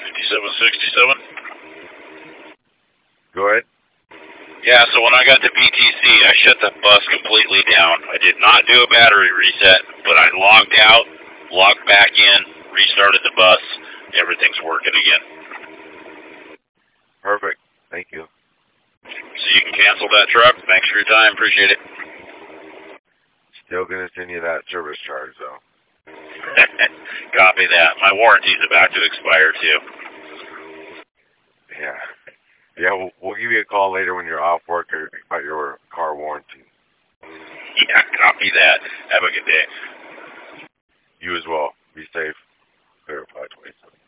5767. Go ahead. Yeah, so when I got to BTC, I shut the bus completely down. I did not do a battery reset, but I logged out, logged back in, restarted the bus. Everything's working again. Perfect. Thank you. So you can cancel that truck. Thanks for your time. Appreciate it. Still going to send you that service charge, though. Copy that. My warranty's about to expire, too. Yeah. Yeah, we'll give you a call later when you're off work or about your car warranty. Yeah, copy that. Have a good day. You as well. Be safe. Verify 27.